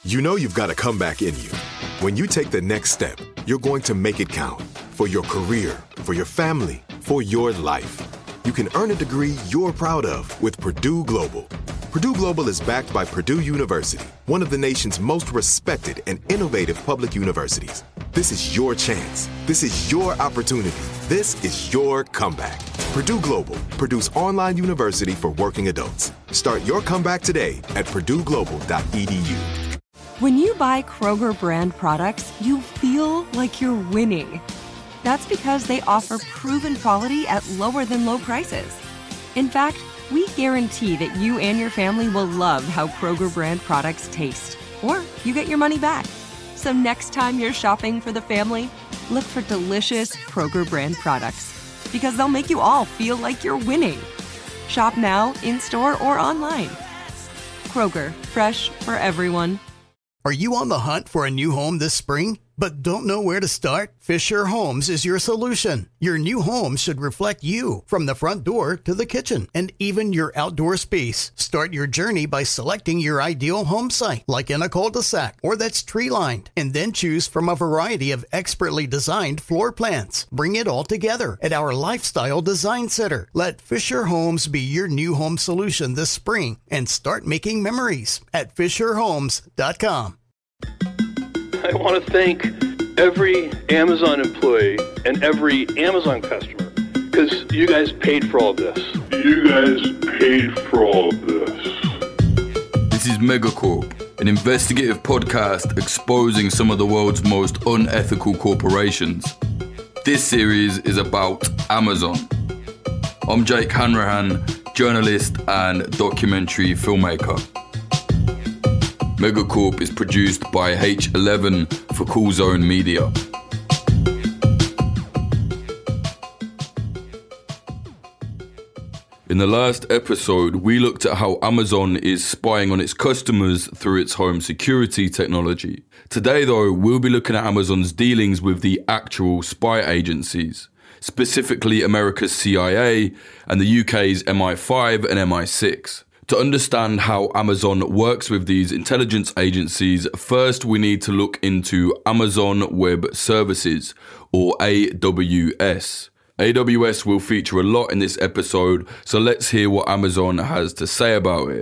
You know you've got a comeback in you. When you take the next step, you're going to make it count. For your career, for your family, for your life. You can earn a degree you're proud of with Purdue Global. Purdue Global is backed by Purdue University, one of the nation's most respected and innovative public universities. This is your chance. This is your opportunity. This is your comeback. Purdue Global, Purdue's online university for working adults. Start your comeback today at purdueglobal.edu. When you buy Kroger brand products, you feel like you're winning. That's because they offer proven quality at lower than low prices. In fact, we guarantee that you and your family will love how Kroger brand products taste, or you get your money back. So next time you're shopping for the family, look for delicious Kroger brand products, because they'll make you all feel like you're winning. Shop now, in-store, or online. Kroger, fresh for everyone. Are you on the hunt for a new home this spring, but don't know where to start? Fisher Homes is your solution. Your new home should reflect you, from the front door to the kitchen, and even your outdoor space. Start your journey by selecting your ideal home site, like in a cul-de-sac or that's tree-lined, and then choose from a variety of expertly designed floor plans. Bring it all together at our Lifestyle Design Center. Let Fisher Homes be your new home solution this spring and start making memories at FisherHomes.com. I want to thank every Amazon employee and every Amazon customer, because you guys paid for all this. This is Megacorp, an investigative podcast exposing some of the world's most unethical corporations. This series is about Amazon. I'm Jake Hanrahan, journalist and documentary filmmaker. Megacorp is produced by H11 for Cool Zone Media. In the last episode, we looked at how Amazon is spying on its customers through its home security technology. Today, though, we'll be looking at Amazon's dealings with the actual spy agencies, specifically America's CIA and the UK's MI5 and MI6. To understand how Amazon works with these intelligence agencies, first we need to look into Amazon Web Services, or AWS. AWS will feature a lot in this episode, so let's hear what Amazon has to say about it.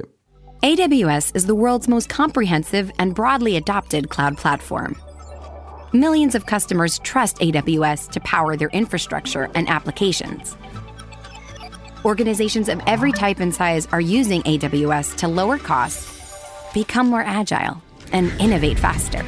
AWS is the world's most comprehensive and broadly adopted cloud platform. Millions of customers trust AWS to power their infrastructure and applications. Organizations of every type and size are using AWS to lower costs, become more agile, and innovate faster.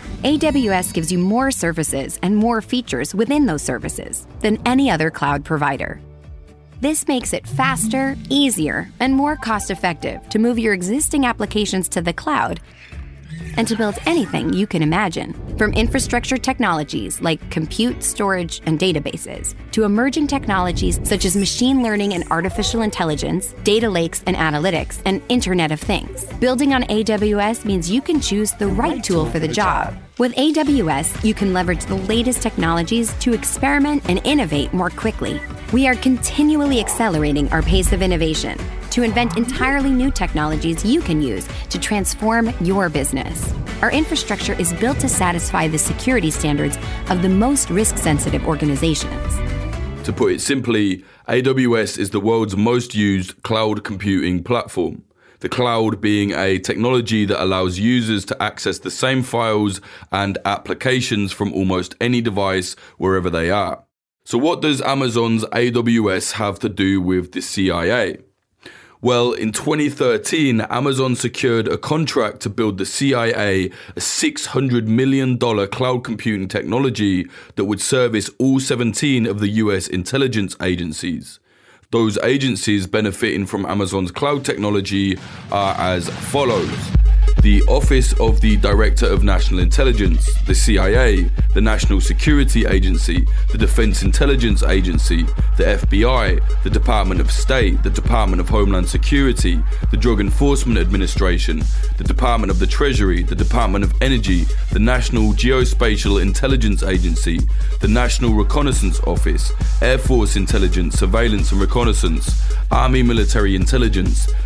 AWS gives you more services and more features within those services than any other cloud provider. This makes it faster, easier, and more cost-effective to move your existing applications to the cloud and to build anything you can imagine, from infrastructure technologies like compute, storage, and databases, to emerging technologies such as machine learning and artificial intelligence, data lakes and analytics, and Internet of Things. Building on AWS means you can choose the right tool for the job. With AWS, you can leverage the latest technologies to experiment and innovate more quickly. We are continually accelerating our pace of innovation to invent entirely new technologies you can use to transform your business. Our infrastructure is built to satisfy the security standards of the most risk-sensitive organizations. To put it simply, AWS is the world's most used cloud computing platform. The cloud being a technology that allows users to access the same files and applications from almost any device wherever they are. So what does Amazon's AWS have to do with the CIA? Well, in 2013, Amazon secured a contract to build the CIA a $600 million cloud computing technology that would service all 17 of the US intelligence agencies. Those agencies benefiting from Amazon's cloud technology are as follows. The Office of the Director of National Intelligence, the CIA, the National Security Agency, the Defense Intelligence Agency, the FBI, the Department of State, the Department of Homeland Security, the Drug Enforcement Administration, the Department of the Treasury, the Department of Energy, the National Geospatial Intelligence Agency, the National Reconnaissance Office, Air Force Intelligence, Surveillance and Reconnaissance, Army Military Intelligence,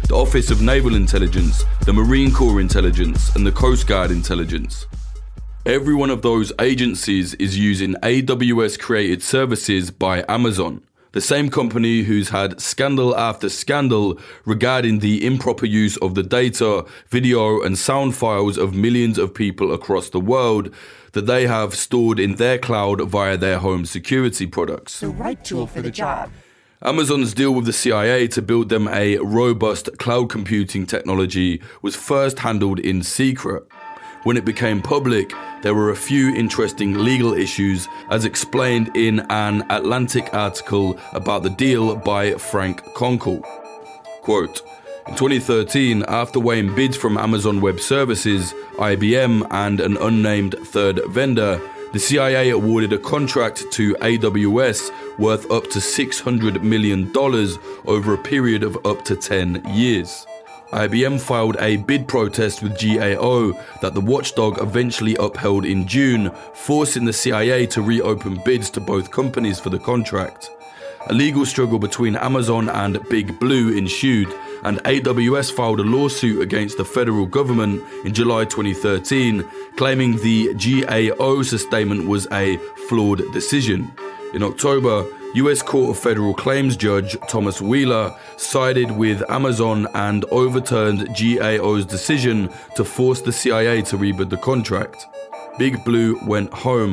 the Office of Naval Intelligence, the Marine Corps Intelligence, and the Coast Guard Intelligence. Every one of those agencies is using AWS-created services by Amazon, the same company who's had scandal after scandal regarding the improper use of the data, video, and sound files of millions of people across the world that they have stored in their cloud via their home security products. The right tool for the job. Amazon's deal with the CIA to build them a robust cloud computing technology was first handled in secret. When it became public, there were a few interesting legal issues, as explained in an Atlantic article about the deal by Frank Conkle. Quote, in 2013, after weighing bids from Amazon Web Services, IBM, and an unnamed third vendor, the CIA awarded a contract to AWS worth up to $600 million over a period of up to 10 years. IBM filed a bid protest with GAO that the watchdog eventually upheld in June, forcing the CIA to reopen bids to both companies for the contract. A legal struggle between Amazon and Big Blue ensued, and AWS filed a lawsuit against the federal government in July 2013, claiming the GAO sustainment was a flawed decision. In October, US Court of Federal Claims Judge Thomas Wheeler sided with Amazon and overturned GAO's decision to force the CIA to rebid the contract. Big Blue went home.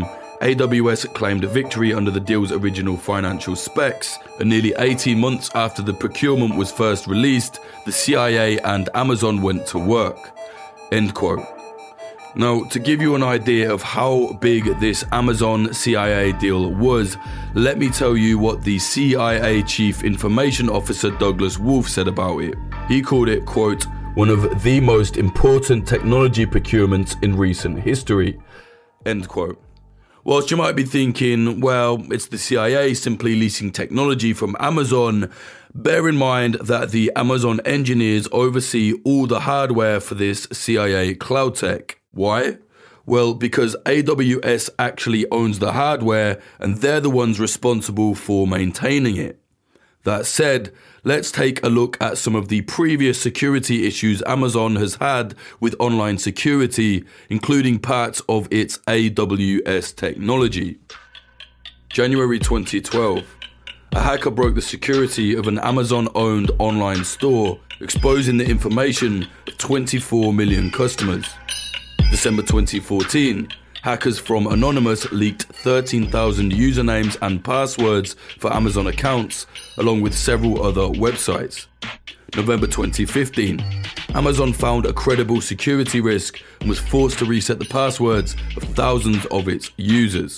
AWS claimed a victory under the deal's original financial specs, and nearly 18 months after the procurement was first released, the CIA and Amazon went to work. End quote. Now, to give you an idea of how big this Amazon-CIA deal was, let me tell you what the CIA Chief Information Officer Douglas Wolfe said about it. He called it, quote, one of the most important technology procurements in recent history, end quote. Whilst you might be thinking, well, it's the CIA simply leasing technology from Amazon, bear in mind that the Amazon engineers oversee all the hardware for this CIA cloud tech. Why? Well, because AWS actually owns the hardware and they're the ones responsible for maintaining it. That said, let's take a look at some of the previous security issues Amazon has had with online security, including parts of its AWS technology. January 2012. A hacker broke the security of an Amazon-owned online store, exposing the information of 24 million customers. December 2014, hackers from Anonymous leaked 13,000 usernames and passwords for Amazon accounts, along with several other websites. November 2015, Amazon found a credible security risk and was forced to reset the passwords of thousands of its users.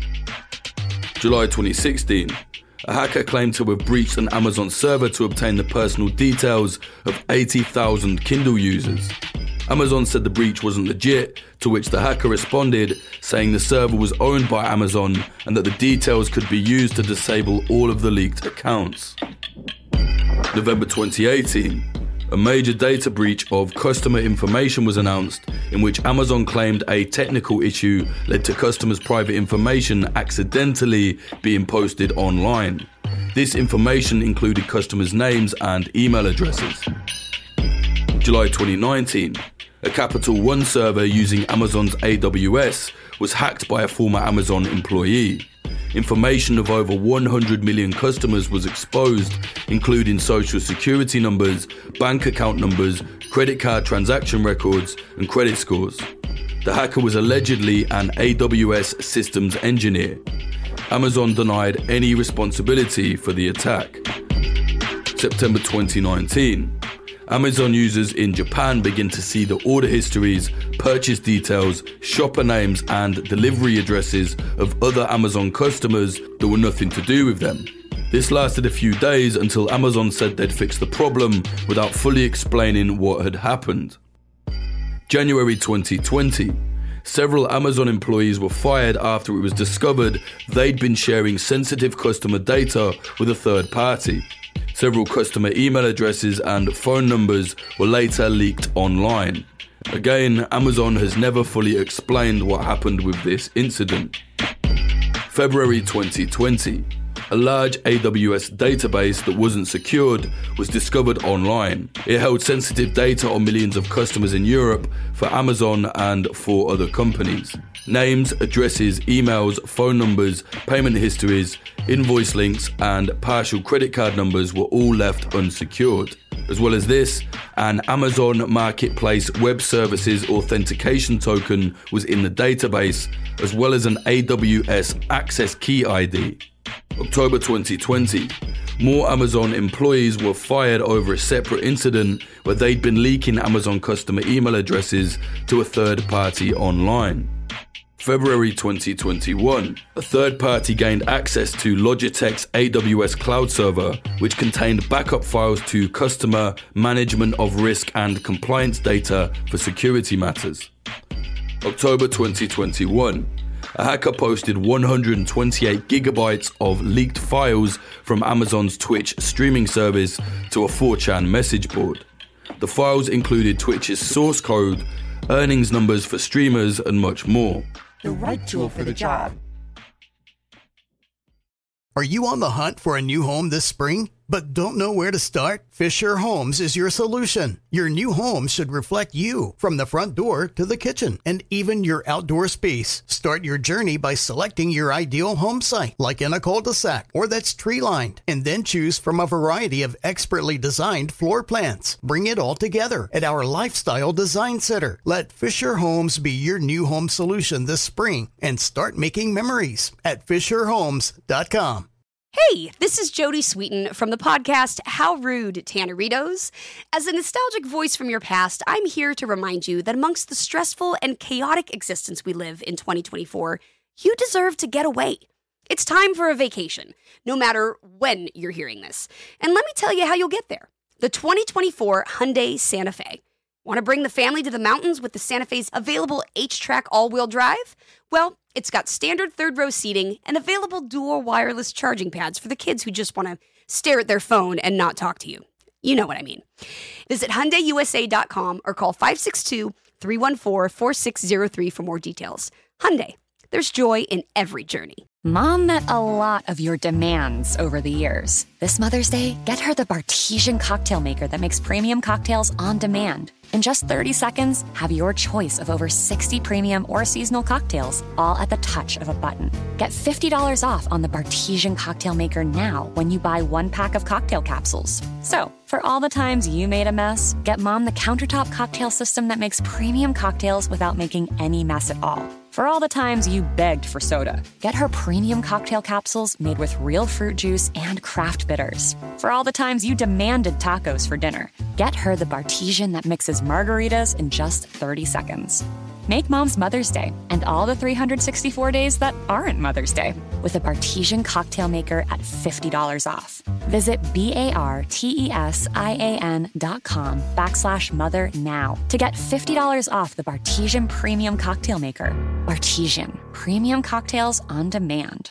July 2016, a hacker claimed to have breached an Amazon server to obtain the personal details of 80,000 Kindle users. Amazon said the breach wasn't legit, to which the hacker responded, saying the server was owned by Amazon and that the details could be used to disable all of the leaked accounts. November 2018, a major data breach of customer information was announced, in which Amazon claimed a technical issue led to customers' private information accidentally being posted online. This information included customers' names and email addresses. July 2019, a Capital One server using Amazon's AWS was hacked by a former Amazon employee. Information of over 100 million customers was exposed, including social security numbers, bank account numbers, credit card transaction records, and credit scores. The hacker was allegedly an AWS systems engineer. Amazon denied any responsibility for the attack. September 2019. Amazon users in Japan begin to see the order histories, purchase details, shopper names, and delivery addresses of other Amazon customers that were nothing to do with them. This lasted a few days until Amazon said they'd fixed the problem without fully explaining what had happened. January 2020. Several Amazon employees were fired after it was discovered they'd been sharing sensitive customer data with a third party. Several customer email addresses and phone numbers were later leaked online. Again, Amazon has never fully explained what happened with this incident. February 2020. a large AWS database that wasn't secured was discovered online. It held sensitive data on millions of customers in Europe for Amazon and 4 other companies. Names, addresses, emails, phone numbers, payment histories, invoice links, and partial credit card numbers were all left unsecured. As well as this, an Amazon Marketplace Web Services authentication token was in the database, as well as an AWS Access Key ID. October 2020, more Amazon employees were fired over a separate incident where they'd been leaking Amazon customer email addresses to a third party online. February 2021, a third party gained access to Logitech's AWS cloud server, which contained backup files to customer management of risk and compliance data for security matters. October 2021, a hacker posted 128 gigabytes of leaked files from Amazon's Twitch streaming service to a 4chan message board. The files included Twitch's source code, earnings numbers for streamers, and much more. The right tool for the job. Are you on the hunt for a new home this spring, but don't know where to start? Fisher Homes is your solution. Your new home should reflect you, from the front door to the kitchen, and even your outdoor space. Start your journey by selecting your ideal home site, like in a cul-de-sac or that's tree-lined, and then choose from a variety of expertly designed floor plans. Bring it all together at our Lifestyle Design Center. Let Fisher Homes be your new home solution this spring and start making memories at FisherHomes.com. Hey, this is Jodie Sweetin from the podcast How Rude, Tanneritos. As a nostalgic voice from your past, I'm here to remind you that amongst the stressful and chaotic existence we live in 2024, you deserve to get away. It's time for a vacation, no matter when you're hearing this. And let me tell you how you'll get there. The 2024 Hyundai Santa Fe. Want to bring the family to the mountains with the Santa Fe's available H-Track all-wheel drive? Well, it's got standard third-row seating and available dual wireless charging pads for the kids who just want to stare at their phone and not talk to you. You know what I mean. Visit HyundaiUSA.com or call 562-314-4603 for more details. Hyundai, there's joy in every journey. Mom met a lot of your demands over the years. This Mother's Day, get her the Bartesian cocktail maker that makes premium cocktails on demand. In just 30 seconds, have your choice of over 60 premium or seasonal cocktails, all at the touch of a button. Get $50 off on the Bartesian cocktail maker now when you buy 1 pack of cocktail capsules. So, for all the times you made a mess, get Mom the countertop cocktail system that makes premium cocktails without making any mess at all. For all the times you begged for soda, get her premium cocktail capsules made with real fruit juice and craft bitters. For all the times you demanded tacos for dinner, get her the Bartesian that mixes margaritas in just 30 seconds. Make Mom's Mother's Day and all the 364 days that aren't Mother's Day with a Bartesian cocktail maker at $50 off. Visit BARTESIAN.com/mother now to get $50 off the Bartesian Premium Cocktail Maker. Bartesian, premium cocktails on demand.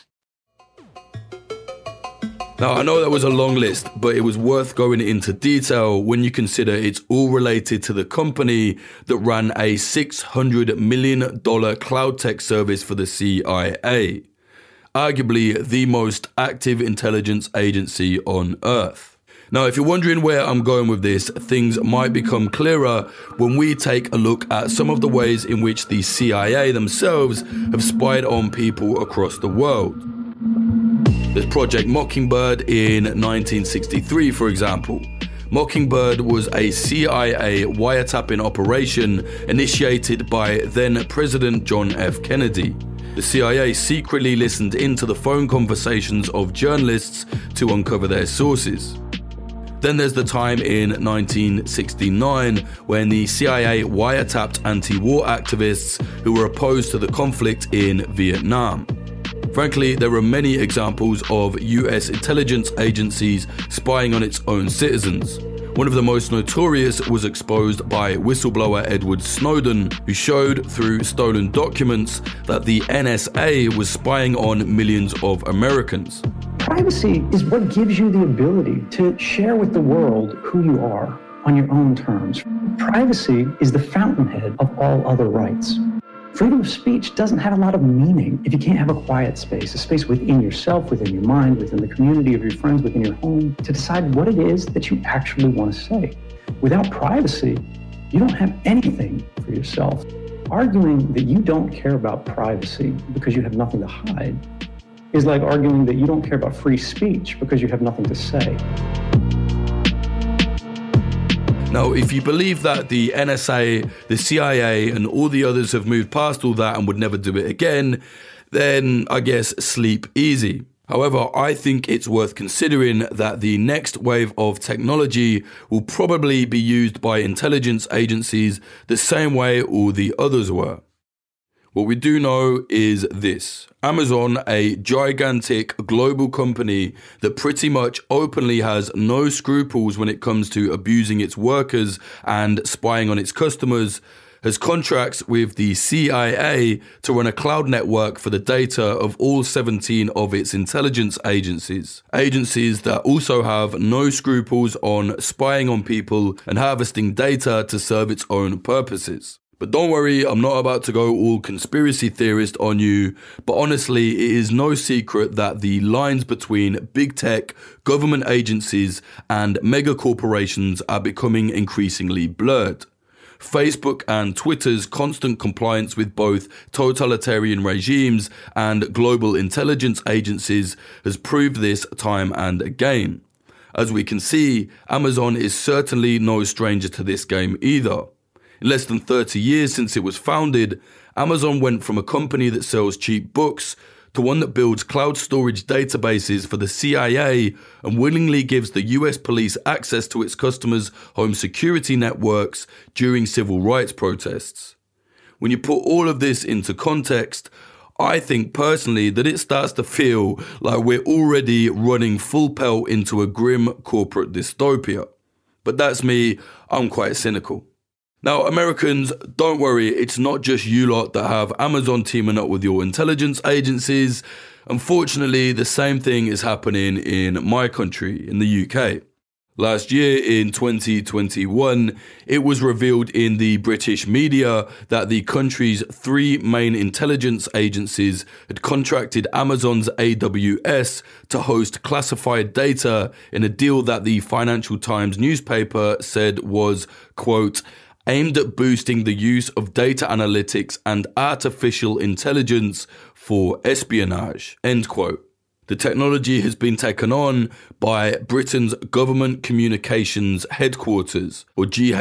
Now, I know that was a long list, but it was worth going into detail when you consider it's all related to the company that ran a $600 million cloud tech service for the CIA, arguably the most active intelligence agency on Earth. Now, if you're wondering where I'm going with this, things might become clearer when we take a look at some of the ways in which the CIA themselves have spied on people across the world. There's Project Mockingbird in 1963, for example. Mockingbird was a CIA wiretapping operation initiated by then-President John F. Kennedy. The CIA secretly listened into the phone conversations of journalists to uncover their sources. Then there's the time in 1969 when the CIA wiretapped anti-war activists who were opposed to the conflict in Vietnam. Frankly, there are many examples of US intelligence agencies spying on its own citizens. One of the most notorious was exposed by whistleblower Edward Snowden, who showed through stolen documents that the NSA was spying on millions of Americans. Privacy is what gives you the ability to share with the world who you are on your own terms. Privacy is the fountainhead of all other rights. Freedom of speech doesn't have a lot of meaning if you can't have a quiet space, a space within yourself, within your mind, within the community of your friends, within your home, to decide what it is that you actually want to say. Without privacy, you don't have anything for yourself. Arguing that you don't care about privacy because you have nothing to hide is like arguing that you don't care about free speech because you have nothing to say. Now, if you believe that the NSA, the CIA, and all the others have moved past all that and would never do it again, then I guess sleep easy. However, I think it's worth considering that the next wave of technology will probably be used by intelligence agencies the same way all the others were. What we do know is this: Amazon, a gigantic global company that pretty much openly has no scruples when it comes to abusing its workers and spying on its customers, has contracts with the CIA to run a cloud network for the data of all 17 of its intelligence agencies. Agencies that also have no scruples on spying on people and harvesting data to serve its own purposes. But don't worry, I'm not about to go all conspiracy theorist on you, but honestly, it is no secret that the lines between big tech, government agencies, and mega corporations are becoming increasingly blurred. Facebook and Twitter's constant compliance with both totalitarian regimes and global intelligence agencies has proved this time and again. As we can see, Amazon is certainly no stranger to this game either. In less than 30 years since it was founded, Amazon went from a company that sells cheap books to one that builds cloud storage databases for the CIA and willingly gives the US police access to its customers' home security networks during civil rights protests. When you put all of this into context, I think personally that it starts to feel like we're already running full pelt into a grim corporate dystopia. But that's me, I'm quite cynical. Now, Americans, don't worry, it's not just you lot that have Amazon teaming up with your intelligence agencies. Unfortunately, the same thing is happening in my country, in the UK. Last year, in 2021, it was revealed in the British media that the country's 3 main intelligence agencies had contracted Amazon's AWS to host classified data in a deal that the Financial Times newspaper said was, quote, aimed at boosting the use of data analytics and artificial intelligence for espionage, end quote. The technology has been taken on by Britain's Government Communications Headquarters, or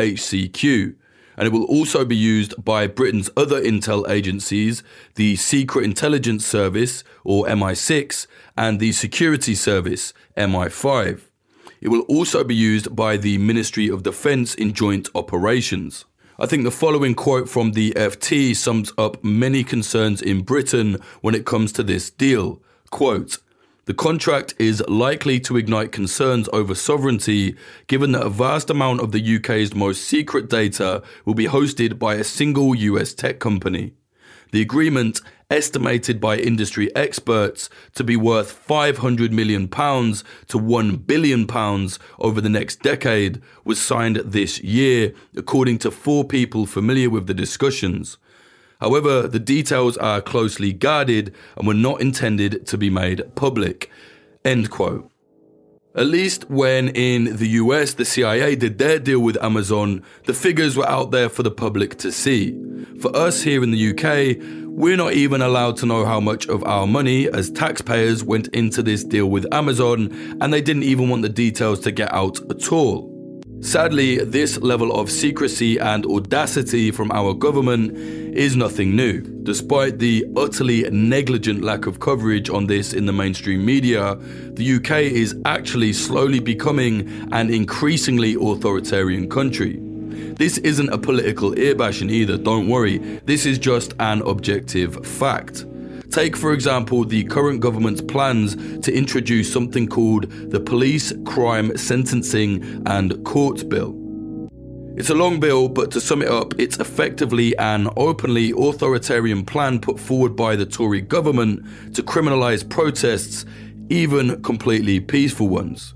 GHCQ, and it will also be used by Britain's other intel agencies, the Secret Intelligence Service, or MI6, and the Security Service, MI5. It will also be used by the Ministry of Defence in joint operations. I think the following quote from the FT sums up many concerns in Britain when it comes to this deal. Quote, "The contract is likely to ignite concerns over sovereignty, given that a vast amount of the UK's most secret data will be hosted by a single US tech company. The agreement, estimated by industry experts to be worth £500 million to £1 billion over the next decade, was signed this year, according to 4 people familiar with the discussions. However, the details are closely guarded and were not intended to be made public." End quote. At least when in the US the CIA did their deal with Amazon, the figures were out there for the public to see. For us here in the UK, we're not even allowed to know how much of our money as taxpayers went into this deal with Amazon, and they didn't even want the details to get out at all. Sadly, this level of secrecy and audacity from our government is nothing new. Despite the utterly negligent lack of coverage on this in the mainstream media, the UK is actually slowly becoming an increasingly authoritarian country. This isn't a political earbashing either, don't worry. This is just an objective fact. Take, for example, the current government's plans to introduce something called the Police Crime Sentencing and Courts Bill. It's a long bill, but to sum it up, it's effectively an openly authoritarian plan put forward by the Tory government to criminalise protests, even completely peaceful ones.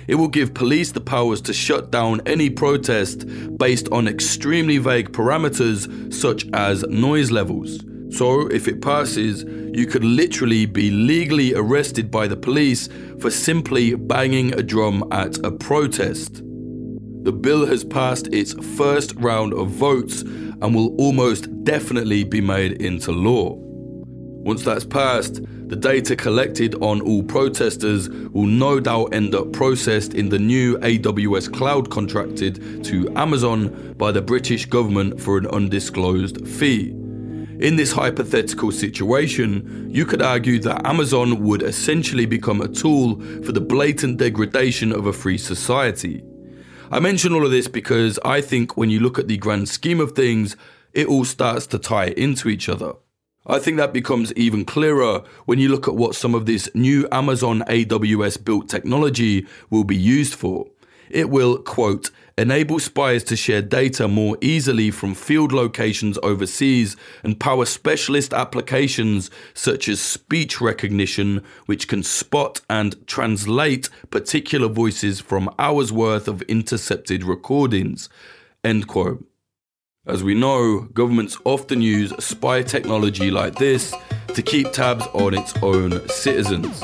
It will give police the powers to shut down any protest based on extremely vague parameters such as noise levels. So, if it passes, you could literally be legally arrested by the police for simply banging a drum at a protest. The bill has passed its first round of votes and will almost definitely be made into law. Once that's passed, the data collected on all protesters will no doubt end up processed in the new AWS cloud contracted to Amazon by the British government for an undisclosed fee. In this hypothetical situation, you could argue that Amazon would essentially become a tool for the blatant degradation of a free society. I mention all of this because I think when you look at the grand scheme of things, it all starts to tie into each other. I think that becomes even clearer when you look at what some of this new Amazon AWS built technology will be used for. It will, quote, enable spies to share data more easily from field locations overseas and power specialist applications such as speech recognition, which can spot and translate particular voices from hours worth of intercepted recordings, end quote. As we know, governments often use spy technology like this to keep tabs on its own citizens.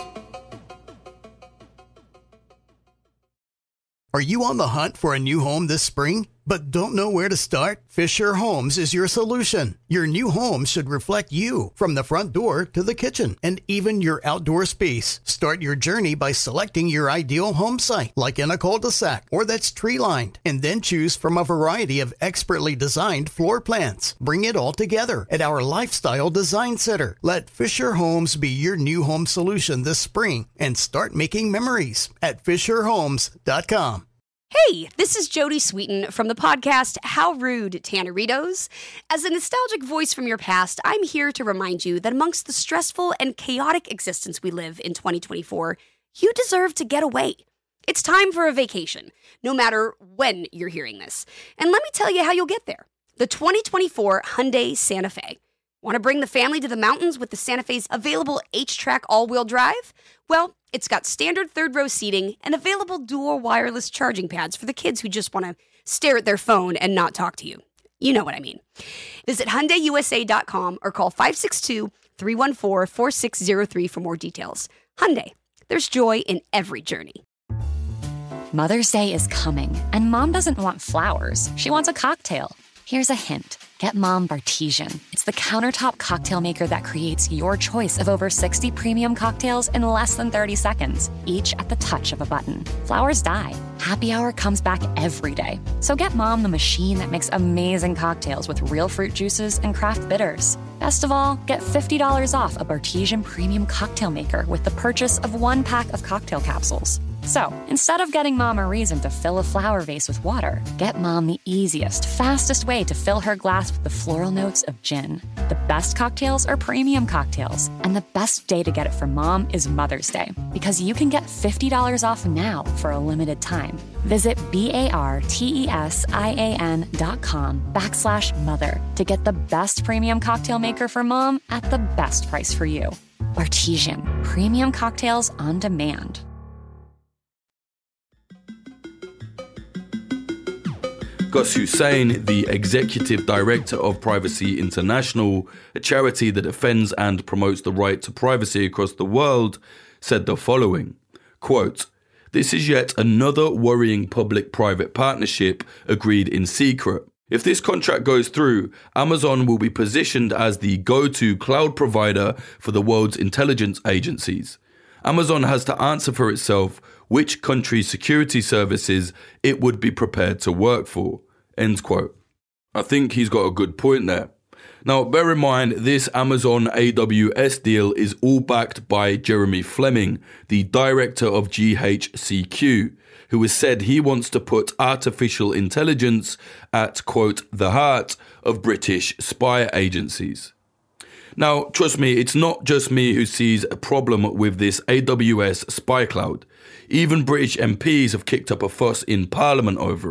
Are you on the hunt for a new home this spring, but don't know where to start? Fisher Homes is your solution. Your new home should reflect you, from the front door to the kitchen, and even your outdoor space. Start your journey by selecting your ideal home site, like in a cul-de-sac or that's tree-lined, and then choose from a variety of expertly designed floor plans. Bring it all together at our Lifestyle Design Center. Let Fisher Homes be your new home solution this spring and start making memories at FisherHomes.com. Hey, this is Jodie Sweetin from the podcast How Rude, Tanneritos. As a nostalgic voice from your past, I'm here to remind you that amongst the stressful and chaotic existence we live in 2024, you deserve to get away. It's time for a vacation, no matter when you're hearing this. And let me tell you how you'll get there. The 2024 Hyundai Santa Fe. Want to bring the family to the mountains with the Santa Fe's available H-Track all-wheel drive? Well, it's got standard third-row seating and available dual wireless charging pads for the kids who just want to stare at their phone and not talk to you. You know what I mean. Visit HyundaiUSA.com or call 562-314-4603 for more details. Hyundai, there's joy in every journey. Mother's Day is coming, and Mom doesn't want flowers. She wants a cocktail. Here's a hint. Get Mom Bartesian. It's the countertop cocktail maker that creates your choice of over 60 premium cocktails in less than 30 seconds, each at the touch of a button. Flowers die. Happy Hour comes back every day. So get Mom the machine that makes amazing cocktails with real fruit juices and craft bitters. Best of all, get $50 off a Bartesian premium cocktail maker with the purchase of 1 pack of cocktail capsules. So, instead of getting Mom a reason to fill a flower vase with water, get Mom the easiest, fastest way to fill her glass with the floral notes of gin. The best cocktails are premium cocktails, and the best day to get it for Mom is Mother's Day, because you can get $50 off now for a limited time. Visit BARTESIAN.com/mother to get the best premium cocktail maker for Mom at the best price for you. Bartesian, premium cocktails on demand. Gus Hussain, the executive director of Privacy International, a charity that defends and promotes the right to privacy across the world, said the following, quote, "This is yet another worrying public-private partnership agreed in secret. If this contract goes through, Amazon will be positioned as the go-to cloud provider for the world's intelligence agencies. Amazon has to answer for itself which country's security services it would be prepared to work for." End quote. I think he's got a good point there. Now, bear in mind, this Amazon AWS deal is all backed by Jeremy Fleming, the director of GHCQ, who has said he wants to put artificial intelligence at, quote, the heart of British spy agencies. Now, trust me, it's not just me who sees a problem with this AWS spy cloud. Even British MPs have kicked up a fuss in Parliament over it.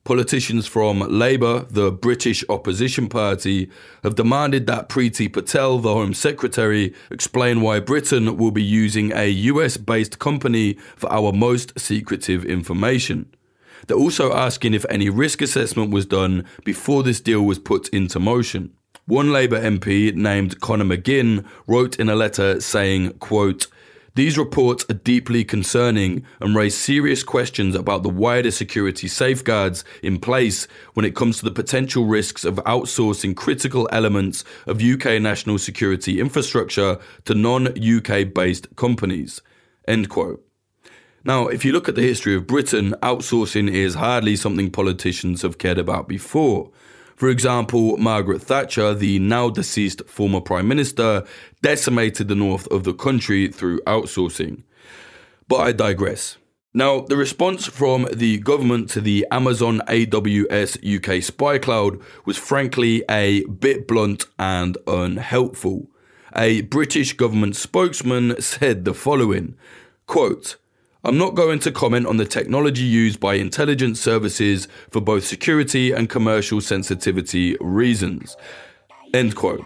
Politicians from Labour, the British opposition party, have demanded that Priti Patel, the Home Secretary, explain why Britain will be using a US-based company for our most secretive information. They're also asking if any risk assessment was done before this deal was put into motion. One Labour MP named Conor McGinn wrote in a letter saying, quote, "These reports are deeply concerning and raise serious questions about the wider security safeguards in place when it comes to the potential risks of outsourcing critical elements of UK national security infrastructure to non-UK based companies." End quote. Now, if you look at the history of Britain, outsourcing is hardly something politicians have cared about before. For example, Margaret Thatcher, the now deceased former Prime Minister, decimated the north of the country through outsourcing. But I digress. Now, the response from the government to the Amazon AWS UK spy cloud was frankly a bit blunt and unhelpful. A British government spokesman said the following, quote, "I'm not going to comment on the technology used by intelligence services for both security and commercial sensitivity reasons." End quote.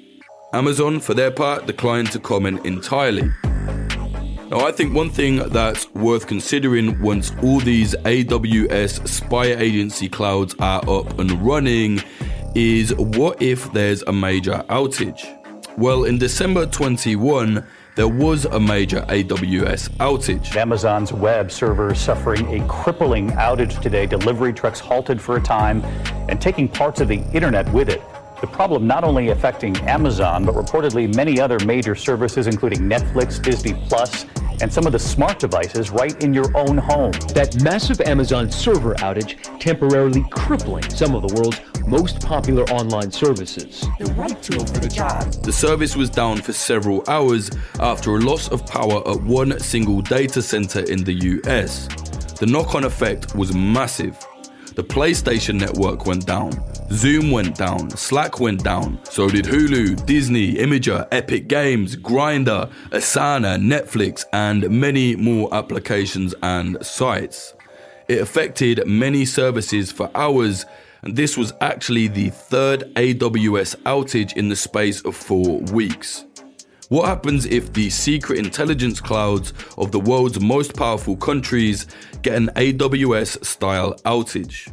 Amazon, for their part, declined to comment entirely. Now, I think one thing that's worth considering once all these AWS spy agency clouds are up and running is, what if there's a major outage? Well, in December 21, there was a major AWS outage. Amazon's web server suffering a crippling outage today. Delivery trucks halted for a time and taking parts of the internet with it. The problem not only affecting Amazon, but reportedly many other major services, including Netflix, Disney Plus, and some of the smart devices right in your own home. That massive Amazon server outage temporarily crippling some of the world's most popular online services. The right tool for the job. The service was down for several hours after a loss of power at one single data center in the US. The knock-on effect was massive. The PlayStation network went down, Zoom went down, Slack went down, so did Hulu, Disney, Imager, Epic Games, Grindr, Asana, Netflix, and many more applications and sites. It affected many services for hours, and this was actually the third AWS outage in the space of 4 weeks. What happens if the secret intelligence clouds of the world's most powerful countries get an AWS-style outage?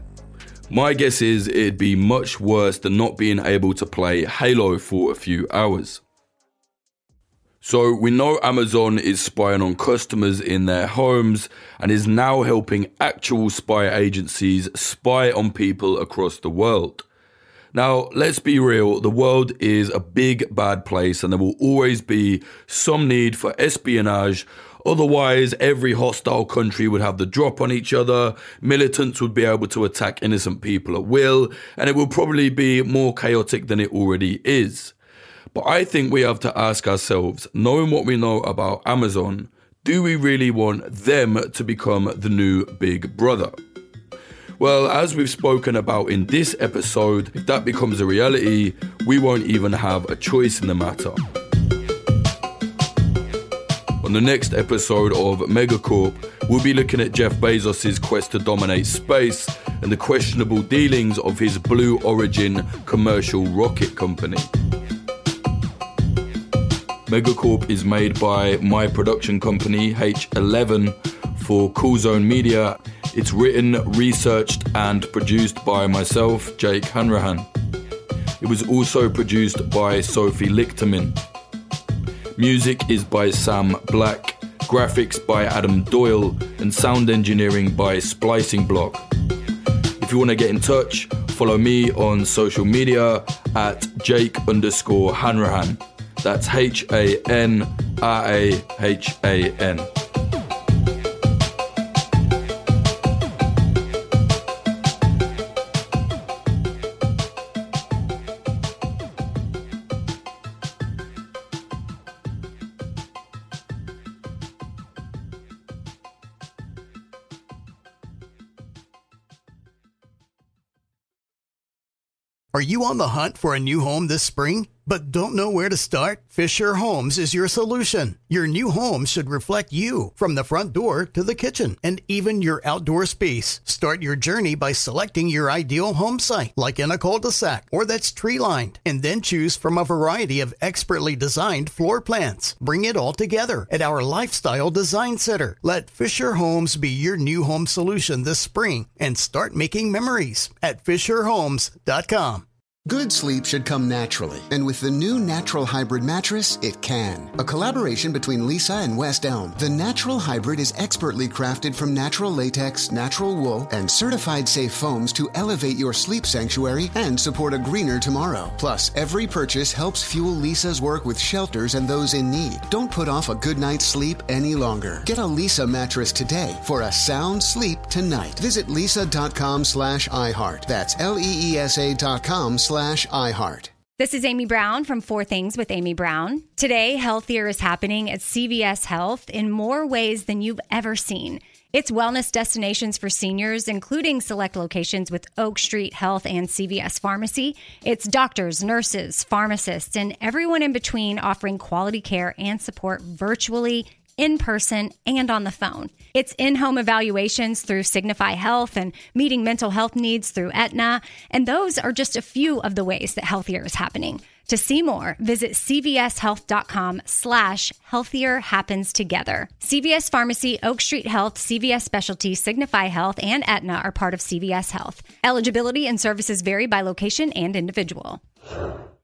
My guess is it'd be much worse than not being able to play Halo for a few hours. So we know Amazon is spying on customers in their homes and is now helping actual spy agencies spy on people across the world. Now, let's be real, the world is a big bad place and there will always be some need for espionage. Otherwise, every hostile country would have the drop on each other, militants would be able to attack innocent people at will, and it will probably be more chaotic than it already is. But I think we have to ask ourselves, knowing what we know about Amazon, do we really want them to become the new big brother? Well, as we've spoken about in this episode, if that becomes a reality, we won't even have a choice in the matter. On the next episode of Megacorp, we'll be looking at Jeff Bezos' quest to dominate space and the questionable dealings of his Blue Origin commercial rocket company. Megacorp is made by my production company, H11, for Cool Zone Media. It's written, researched, and produced by myself, Jake Hanrahan. It was also produced by Sophie Lichterman. Music is by Sam Black, graphics by Adam Doyle, and sound engineering by Splicing Block. If you want to get in touch, follow me on social media at Jake_Hanrahan. That's HANRAHAN. Are you on the hunt for a new home this spring? but don't know where to start? Fisher Homes is your solution. Your new home should reflect you from the front door to the kitchen and even your outdoor space. Start your journey by selecting your ideal home site, like in a cul-de-sac or that's tree-lined, and then choose from a variety of expertly designed floor plans. Bring it all together at our Lifestyle Design Center. Let Fisher Homes be your new home solution this spring and start making memories at FisherHomes.com. Good sleep should come naturally, and with the new Natural Hybrid mattress, it can. A collaboration between Lisa and West Elm, the Natural Hybrid is expertly crafted from natural latex, natural wool, and certified safe foams to elevate your sleep sanctuary and support a greener tomorrow. Plus, every purchase helps fuel Lisa's work with shelters and those in need. Don't put off a good night's sleep any longer. Get a Lisa mattress today for a sound sleep tonight. Visit lisa.com/iHeart. That's LEESA.com/iHeart. This is Amy Brown from 4 Things with Amy Brown. Today, healthier is happening at CVS Health in more ways than you've ever seen. It's wellness destinations for seniors, including select locations with Oak Street Health and CVS Pharmacy. It's doctors, nurses, pharmacists, and everyone in between offering quality care and support virtually, in person, and on the phone. It's in-home evaluations through Signify Health and meeting mental health needs through Aetna. And those are just a few of the ways that healthier is happening. To see more, visit cvshealth.com/healthier happens together. CVS Pharmacy, Oak Street Health, CVS Specialty, Signify Health, and Aetna are part of CVS Health. Eligibility and services vary by location and individual.